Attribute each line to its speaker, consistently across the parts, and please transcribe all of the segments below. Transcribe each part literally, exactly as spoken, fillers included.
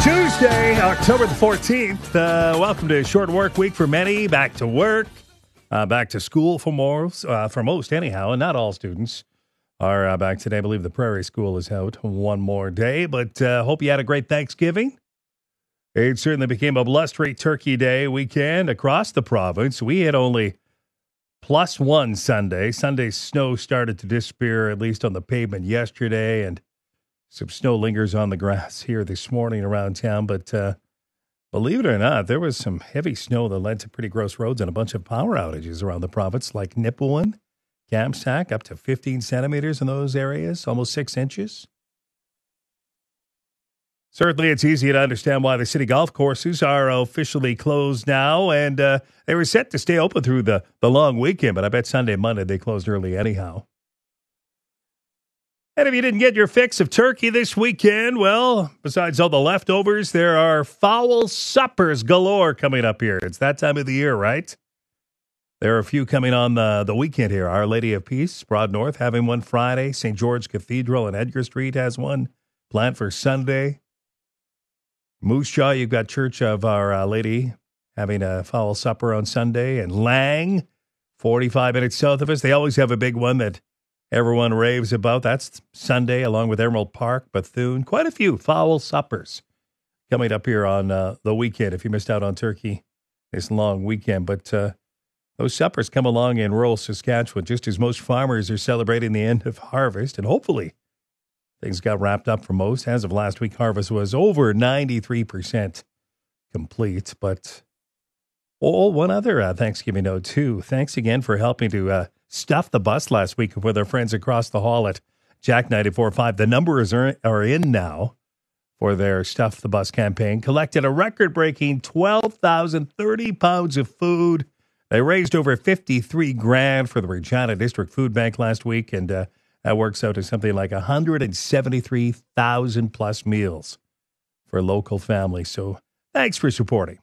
Speaker 1: Tuesday, October the fourteenth. Uh, welcome to a short work week for many. Back to work, uh, back to school for most, uh, for most anyhow, and not all students are uh, back today. I believe the Prairie School is out one more day, but uh, hope you had a great Thanksgiving. It certainly became a blustery Turkey Day weekend across the province. We had only plus one Sunday. Sunday's snow started to disappear, at least on the pavement yesterday, and some snow lingers on the grass here this morning around town. But uh, believe it or not, there was some heavy snow that led to pretty gross roads and a bunch of power outages around the province, like Nipawin, Kamsack, up to fifteen centimeters in those areas, almost six inches. Certainly, it's easy to understand why the city golf courses are officially closed now, and uh, they were set to stay open through the, the long weekend, but I bet Sunday, Monday, they closed early anyhow. And if you didn't get your fix of turkey this weekend, well, besides all the leftovers, there are fowl suppers galore coming up here. It's that time of the year, right? There are a few coming on the, the weekend here. Our Lady of Peace, Broad North, having one Friday. Saint George Cathedral on Edgar Street has one planned for Sunday. Moose Jaw, you've got Church of Our uh, Lady having a fowl supper on Sunday. And Lang, forty-five minutes south of us, they always have a big one that everyone raves about. That's Sunday, along with Emerald Park, Bethune. Quite a few fowl suppers coming up here on uh, the weekend if you missed out on turkey this long weekend. But uh, those suppers come along in rural Saskatchewan just as most farmers are celebrating the end of harvest. And hopefully things got wrapped up for most. As of last week, harvest was over ninety-three percent complete. But oh, one other uh, Thanksgiving note, too. Thanks again for helping to uh, stuff the bus last week with our friends across the hall at Jack ninety-four point five. The numbers are, are in now for their Stuff the Bus campaign. Collected a record-breaking twelve thousand thirty pounds of food. They raised over fifty-three grand for the Regina District Food Bank last week, and uh, that works out to something like one hundred seventy-three thousand plus meals for local families. So thanks for supporting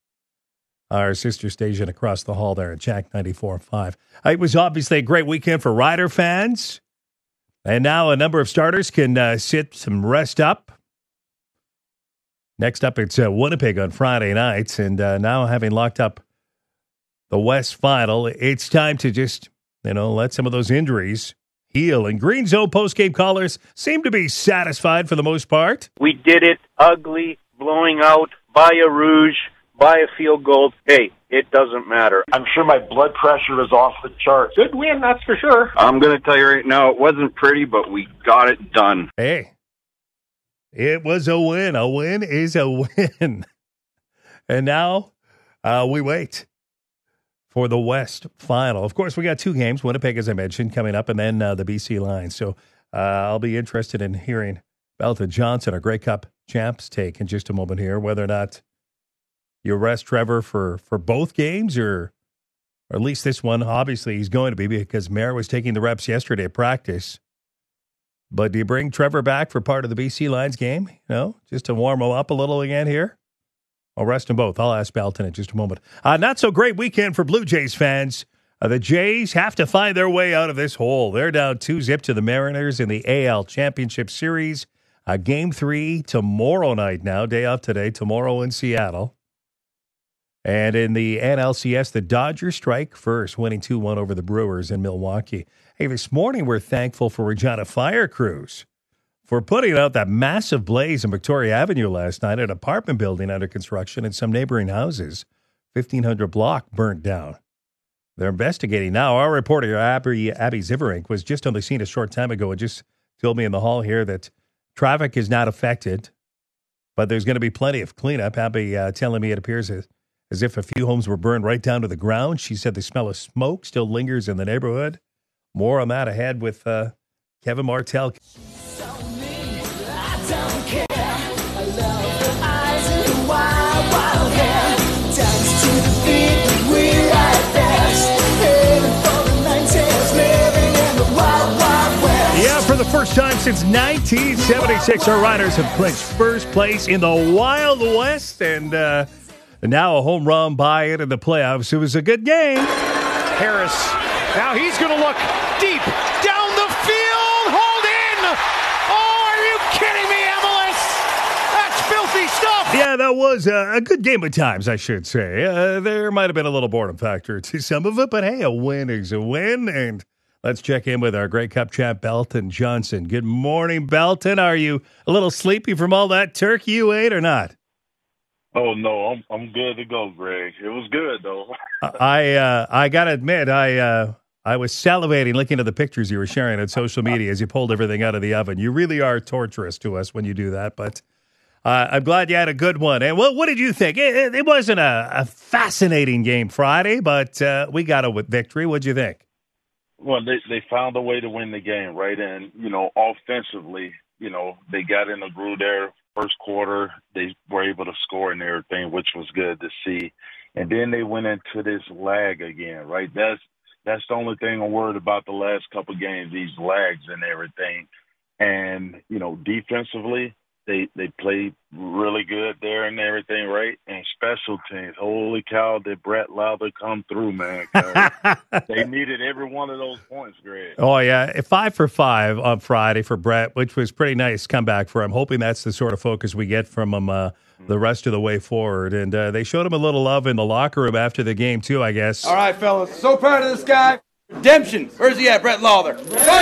Speaker 1: our sister station across the hall there at Jack ninety-four point five. It was obviously a great weekend for Rider fans. And now a number of starters can uh, sit some rest up. Next up, it's uh, Winnipeg on Friday nights. And uh, now having locked up the West Final, it's time to just, you know, let some of those injuries heal. And Green Zone postgame callers seem to be satisfied for the most part.
Speaker 2: We did it ugly, blowing out by a rouge, by a field goal. Hey, it doesn't matter.
Speaker 3: I'm sure my blood pressure is off the chart. Good win, that's for sure.
Speaker 4: I'm going to tell you right now, it wasn't pretty, but we got it done.
Speaker 1: Hey, it was a win. A win is a win. And now uh, we wait for the West Final. Of course, we got two games, Winnipeg, as I mentioned, coming up, and then uh, the B C Lions. So uh, I'll be interested in hearing Belton Johnson, our Grey Cup champs, take in just a moment here, whether or not you rest Trevor for, for both games, or, or at least this one. Obviously, he's going to be because Mayer was taking the reps yesterday at practice. But do you bring Trevor back for part of the B C Lions game? You know, just to warm him up a little again here? I'll rest them both. I'll ask Belton in just a moment. Uh, not so great weekend for Blue Jays fans. Uh, the Jays have to find their way out of this hole. They're down two zip to the Mariners in the A L Championship Series. Uh, game three tomorrow night now. Day off today. Tomorrow in Seattle. And in the N L C S, the Dodgers strike first, winning two one over the Brewers in Milwaukee. Hey, this morning we're thankful for Regina Fire Crews for putting out that massive blaze in Victoria Avenue last night, an apartment building under construction and some neighboring houses. fifteen hundred block burnt down. They're investigating now. Our reporter, Abby, Abby Ziverink, was just on the scene a short time ago and just told me in the hall here that traffic is not affected, but there's going to be plenty of cleanup. Abby uh, telling me it appears as As if a few homes were burned right down to the ground. She said the smell of smoke still lingers in the neighborhood. More on that ahead with uh, Kevin Martell. Yeah, for the first time since nineteen seventy-six, our Riders have clinched first place in the Wild West, and uh, And now a home run by it in the playoffs. It was a good game.
Speaker 5: Harris. Now he's going to look deep down the field. Hold in. Oh, are you kidding me, Emelis? That's filthy crazy stuff.
Speaker 1: Yeah, that was a, a good game at times, I should say. Uh, there might have been a little boredom factor to some of it, but hey, a win is a win. And let's check in with our Grey Cup champ, Belton Johnson. Good morning, Belton. Are you a little sleepy from all that turkey you ate or not?
Speaker 6: Oh no, I'm I'm good to go, Greg. It was good though.
Speaker 1: I uh, I gotta admit, I uh, I was salivating looking at the pictures you were sharing on social media as you pulled everything out of the oven. You really are torturous to us when you do that, but uh, I'm glad you had a good one. And what what did you think? It, it, it wasn't a, a fascinating game Friday, but uh, we got a victory. What'd you think?
Speaker 6: Well, they they found a way to win the game, right? And you know, offensively, you know, they got in the groove there. First quarter, they were able to score and everything, which was good to see. And then they went into this lag again, right? That's that's the only thing I'm worried about the last couple of games, these lags and everything. And, you know, defensively, they they played really good there and everything, right? And special teams, holy cow, did Brett Lowther come through, man. 'Cause they needed every one of those points, Greg.
Speaker 1: Oh, yeah. Five for five on Friday for Brett, which was pretty nice comeback for him. Hoping that's the sort of focus we get from him uh, the rest of the way forward. And uh, they showed him a little love in the locker room after the game, too, I guess.
Speaker 7: All right, fellas. So proud of this guy. Redemption. Where's he at, Brett Lowther?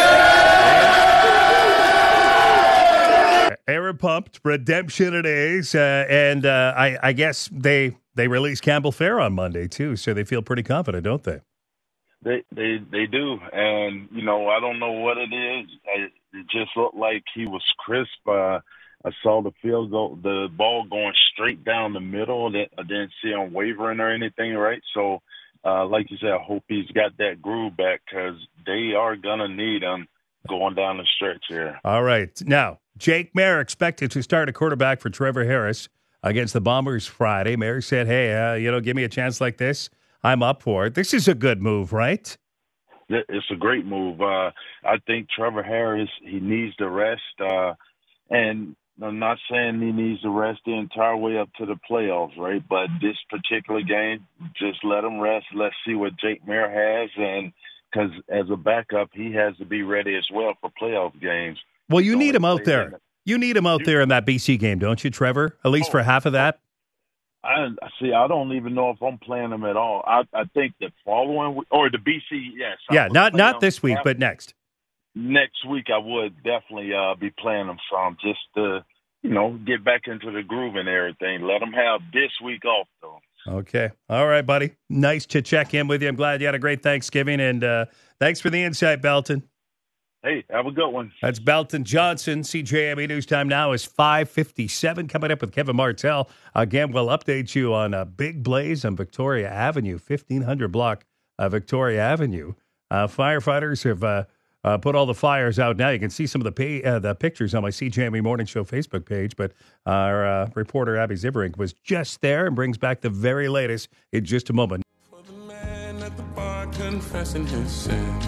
Speaker 1: Aaron pumped. Redemption it is. Uh, and uh, I, I guess they they released Campbell Fair on Monday, too, so they feel pretty confident, don't they?
Speaker 6: They they they do, and you know I don't know what it is. I, it just looked like he was crisp. Uh, I saw the field goal, the ball going straight down the middle. I didn't see him wavering or anything, right? So, uh, like you said, I hope he's got that groove back because they are gonna need him going down the stretch here.
Speaker 1: All right, now Jake Maier expected to start a quarterback for Trevor Harris against the Bombers Friday. Maier said, "Hey, uh, you know, give me a chance like this. I'm up for it." This is a good move, right?
Speaker 6: It's a great move. Uh, I think Trevor Harris, he needs the rest. Uh, and I'm not saying he needs to rest the entire way up to the playoffs, right? But this particular game, just let him rest. Let's see what Jake Maier has. And because as a backup, he has to be ready as well for playoff games.
Speaker 1: Well, you need him out there. You need him out there in that B C game, don't you, Trevor? At least for half of that?
Speaker 6: I see. I don't even know if I'm playing them at all. I, I think the following week, or the B C, yes.
Speaker 1: Yeah, not not this week, but next.
Speaker 6: Next week, I would definitely uh, be playing them some, just to, you know, get back into the groove and everything. Let them have this week off, though.
Speaker 1: Okay. All right, buddy. Nice to check in with you. I'm glad you had a great Thanksgiving, and uh, thanks for the insight, Belton.
Speaker 6: Hey, have a good one.
Speaker 1: That's Belton Johnson. C J M E News time now is five fifty-seven. Coming up with Kevin Martell. Again, we'll update you on a big blaze on Victoria Avenue, fifteen hundred block uh, Victoria Avenue. Uh, firefighters have uh, uh, put all the fires out now. You can see some of the pay, uh, the pictures on my C J M E Morning Show Facebook page, but our uh, reporter Abby Ziverink was just there and brings back the very latest in just a moment.
Speaker 8: For the man at the bar confessing his sins,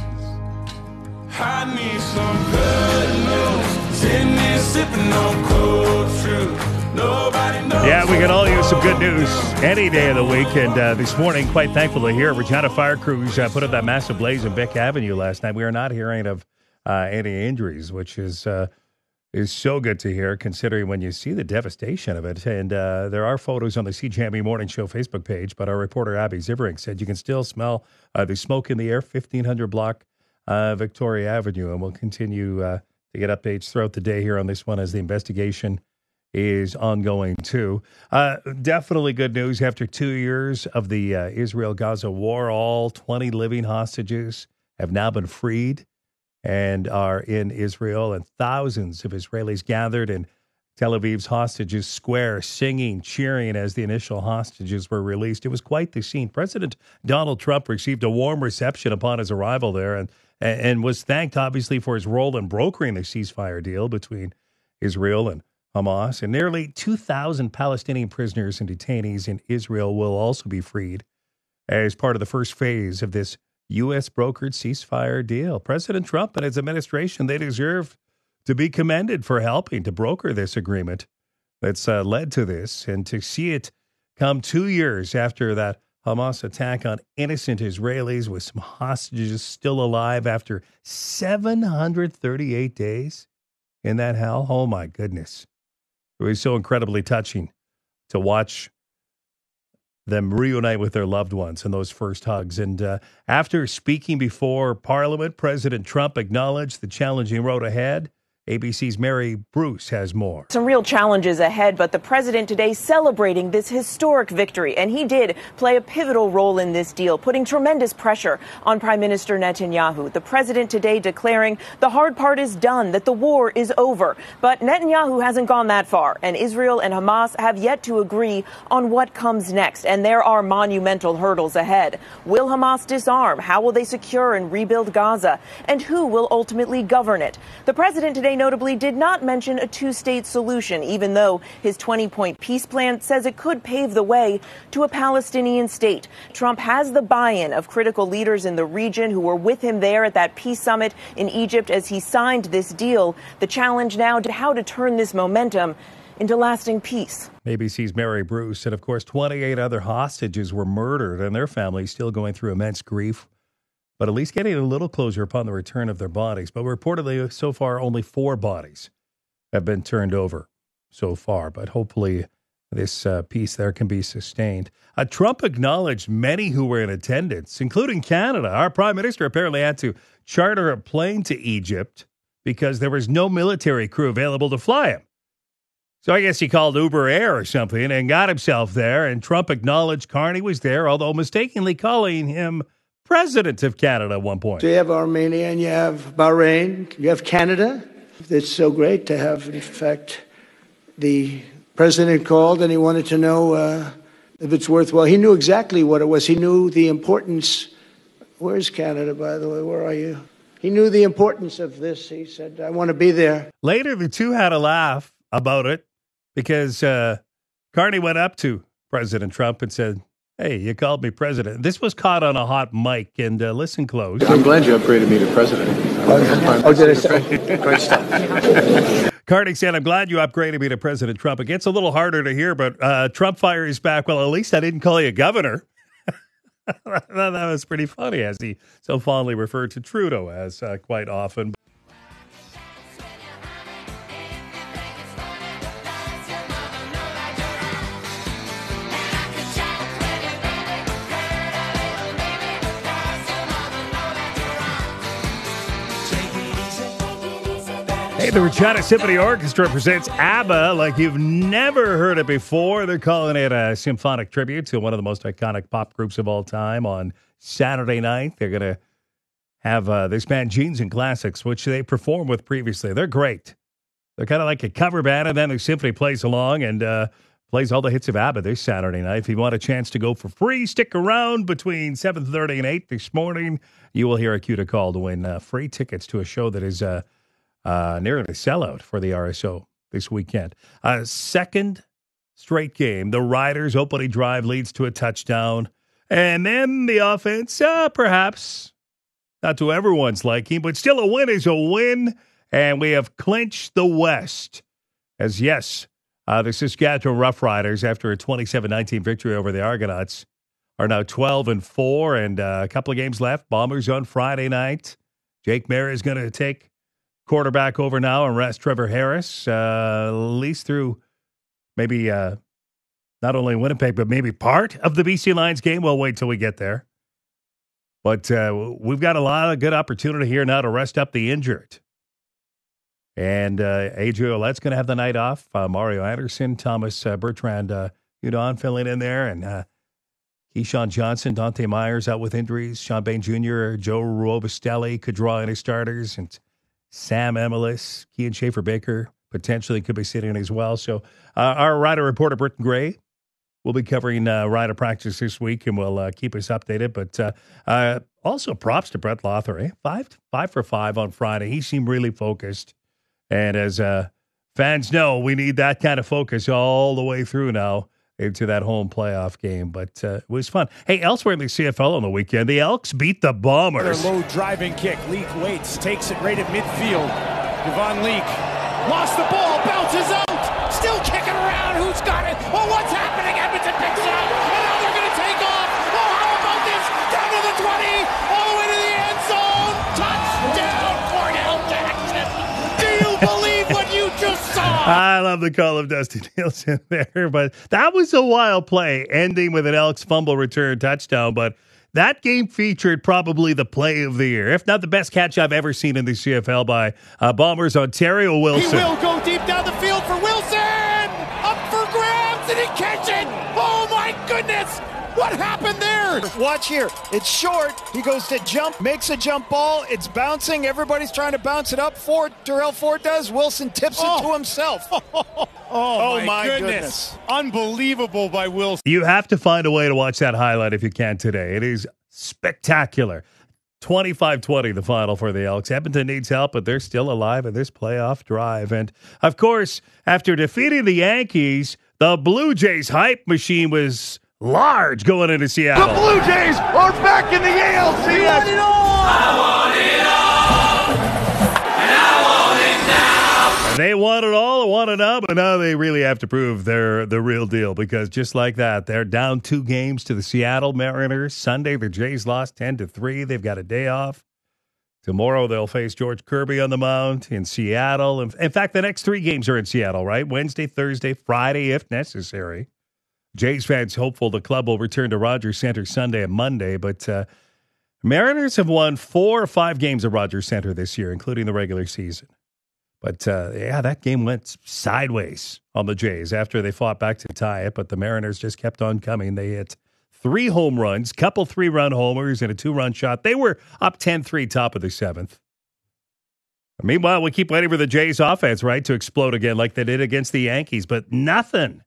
Speaker 8: I need some good news. Sitting there sipping on cold truth. Nobody knows.
Speaker 1: Yeah, we can all use some good news any day of the week. And uh, this morning, quite thankful to hear Regina Fire Crews uh, put up that massive blaze in Vic Avenue last night. We are not hearing of uh, any injuries, which is uh, is so good to hear, considering when you see the devastation of it. And uh, there are photos on the C J M E Morning Show Facebook page, but our reporter Abby Ziverink said you can still smell uh, the smoke in the air, fifteen hundred block Uh, Victoria Avenue, and we'll continue uh, to get updates throughout the day here on this one as the investigation is ongoing too. Uh, definitely good news after two years of the uh, Israel-Gaza war. All twenty living hostages have now been freed and are in Israel, and thousands of Israelis gathered in Tel Aviv's Hostages Square, singing, cheering as the initial hostages were released. It was quite the scene. President Donald Trump received a warm reception upon his arrival there, and and was thanked, obviously, for his role in brokering the ceasefire deal between Israel and Hamas. And nearly two thousand Palestinian prisoners and detainees in Israel will also be freed as part of the first phase of this U S brokered ceasefire deal. President Trump and his administration, they deserve to be commended for helping to broker this agreement that's uh, led to this, and to see it come two years after that Hamas attack on innocent Israelis with some hostages still alive after seven hundred thirty-eight days in that hell. Oh, my goodness. It was so incredibly touching to watch them reunite with their loved ones in those first hugs. And uh, after speaking before Parliament, President Trump acknowledged the challenging road ahead. A B C's Mary Bruce has more.
Speaker 9: Some real challenges ahead, but the president today celebrating this historic victory. And he did play a pivotal role in this deal, putting tremendous pressure on Prime Minister Netanyahu. The president today declaring the hard part is done, that the war is over. But Netanyahu hasn't gone that far, and Israel and Hamas have yet to agree on what comes next. And there are monumental hurdles ahead. Will Hamas disarm? How will they secure and rebuild Gaza? And who will ultimately govern it? The president today notably did not mention a two-state solution, even though his twenty-point peace plan says it could pave the way to a Palestinian state. Trump has the buy-in of critical leaders in the region who were with him there at that peace summit in Egypt as he signed this deal. The challenge now to how to turn this momentum into lasting peace.
Speaker 1: A B C's Mary Bruce. And of course, twenty-eight other hostages were murdered and their families still going through immense grief, but at least getting a little closure upon the return of their bodies. But reportedly, so far, only four bodies have been turned over so far. But hopefully this uh, peace there can be sustained. Uh, Trump acknowledged many who were in attendance, including Canada. Our prime minister apparently had to charter a plane to Egypt because there was no military crew available to fly him. So I guess he called Uber Air or something and got himself there. And Trump acknowledged Carney was there, although mistakenly calling him president of Canada at one point.
Speaker 10: So you have Armenia and you have Bahrain, you have Canada. It's so great to have, in fact, the president called and he wanted to know uh, if it's worthwhile. He knew exactly what it was. He knew the importance. Where's Canada, by the way? Where are you? He knew the importance of this. He said, I want to be there.
Speaker 1: Later, the two had a laugh about it because uh, Carney went up to President Trump and said, hey, you called me president. This was caught on a hot mic, and uh, listen close.
Speaker 11: I'm glad you upgraded me to president.
Speaker 10: Oh, did I say?
Speaker 11: Great stuff.
Speaker 1: Carney said, I'm glad you upgraded me to President Trump. It gets a little harder to hear, but uh, Trump fires back, well, at least I didn't call you governor. That was pretty funny, as he so fondly referred to Trudeau as uh, quite often. Hey, the Regina Symphony Orchestra presents ABBA like you've never heard it before. They're calling it a symphonic tribute to one of the most iconic pop groups of all time on Saturday night. They're going to have uh, this band, Genes and Classics, which they performed with previously. They're great. They're kind of like a cover band, and then the symphony plays along and uh, plays all the hits of ABBA this Saturday night. If you want a chance to go for free, stick around between seven thirty and eight this morning. You will hear a cue to call to win uh, free tickets to a show that is uh, Uh, nearly a sellout for the R S O this weekend. Uh, second straight game. The Riders' opening drive leads to a touchdown. And then the offense, uh, perhaps not to everyone's liking, but still a win is a win. And we have clinched the West. As yes, uh, the Saskatchewan Roughriders, after a twenty-seven nineteen victory over the Argonauts, are now twelve and four and uh, a couple of games left. Bombers on Friday night. Jake Maier is going to take quarterback over now and rest Trevor Harris, uh, at least through maybe uh, not only Winnipeg, but maybe part of the B C Lions game. We'll wait till we get there. But uh, we've got a lot of good opportunity here now to rest up the injured. And uh, Adrian Ouellette's going to have the night off. Uh, Mario Anderson, Thomas uh, Bertrand uh, Udon filling in there. And uh, Keyshawn Johnson, Dante Myers out with injuries. Sean Bain Junior, Joe Robustelli could draw in his starters. And Sam Emelis, Kean Schaefer-Baker potentially could be sitting as well. So uh, our rider reporter, Britton Gray, will be covering uh, rider practice this week and will uh, keep us updated. But uh, uh, also props to Brett Lothar. Eh? Five, five for five on Friday. He seemed really focused. And as uh, fans know, we need that kind of focus all the way through now into that home playoff game. But uh, it was fun. Hey, elsewhere in the C F L on the weekend, the Elks beat the Bombers.
Speaker 5: Their low driving kick. Leak waits, takes it right at midfield. Devon Leak lost the ball, bounces out, still kicking around. Who's got it? Oh, what's happening? Edmonton picks it up, and now they're going to take off. Oh, how about this? Down to the twenty, all the way to the end zone. Touchdown, Cornell Jackson. Do you believe what you just saw?
Speaker 1: I love the call of Dusty Nielsen there, but that was a wild play, ending with an Elks fumble return touchdown. But that game featured probably the play of the year, if not the best catch I've ever seen in the C F L by uh, Bombers Ontario Wilson.
Speaker 5: He will go deep down the field for Wilson! Up for grabs, and he catch it! Oh, my goodness! What happened there?
Speaker 12: Watch here. It's short. He goes to jump, makes a jump ball. It's bouncing. Everybody's trying to bounce it up. Ford, Terrell Ford does. Wilson tips
Speaker 5: Oh.
Speaker 12: it to himself.
Speaker 5: Oh,
Speaker 12: Oh,
Speaker 5: my,
Speaker 12: my
Speaker 5: goodness.
Speaker 12: goodness.
Speaker 5: Unbelievable by Wilson.
Speaker 1: You have to find a way to watch that highlight if you can today. It is spectacular. twenty-five twenty the final for the Elks. Edmonton needs help, but they're still alive in this playoff drive. And, of course, after defeating the Yankees, the Blue Jays hype machine was large going into Seattle.
Speaker 3: The Blue Jays are back in the A L C S.
Speaker 8: I want it all, and I want it now.
Speaker 1: And they want it all, want it now, but now they really have to prove they're the real deal, because just like that, they're down two games to the Seattle Mariners. Sunday, the Jays lost ten to three. They've got a day off. Tomorrow, they'll face George Kirby on the mound in Seattle. In fact, the next three games are in Seattle, right? Wednesday, Thursday, Friday, if necessary. Jays fans hopeful the club will return to Rogers Center Sunday and Monday, but uh, Mariners have won four or five games at Rogers Center this year, including the regular season. But, uh, yeah, that game went sideways on the Jays after they fought back to tie it, but the Mariners just kept on coming. They hit three home runs, couple three-run homers, and a two-run shot. They were up ten three top of the seventh. Meanwhile, we keep waiting for the Jays offense, right, to explode again like they did against the Yankees, but nothing.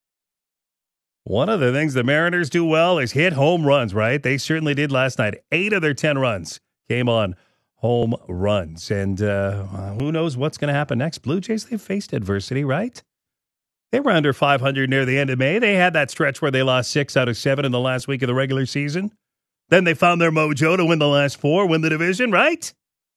Speaker 1: One of the things the Mariners do well is hit home runs, right? They certainly did last night. Eight of their ten runs came on home runs. And uh, who knows what's going to happen next? Blue Jays, they've faced adversity, right? They were under five hundred near the end of May. They had that stretch where they lost six out of seven in the last week of the regular season. Then they found their mojo to win the last four, win the division, right?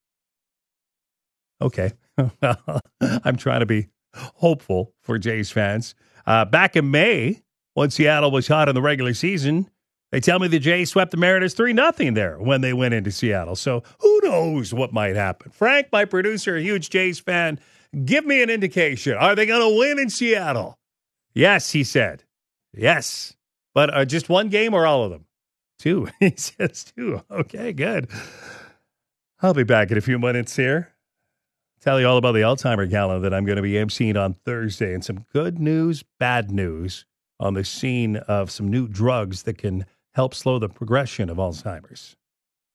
Speaker 1: Okay. I'm trying to be hopeful for Jays fans. Uh, back in May, when Seattle was hot in the regular season, they tell me the Jays swept the Mariners three nothing there when they went into Seattle. So who knows what might happen? Frank, my producer, a huge Jays fan, give me an indication. Are they going to win in Seattle? Yes, he said. Yes. But uh, just one game or all of them? Two. He says two. Okay, good. I'll be back in a few minutes here. Tell you all about the Alzheimer Gala that I'm going to be emceeing on Thursday, and some good news, bad news on the scene of some new drugs that can help slow the progression of Alzheimer's.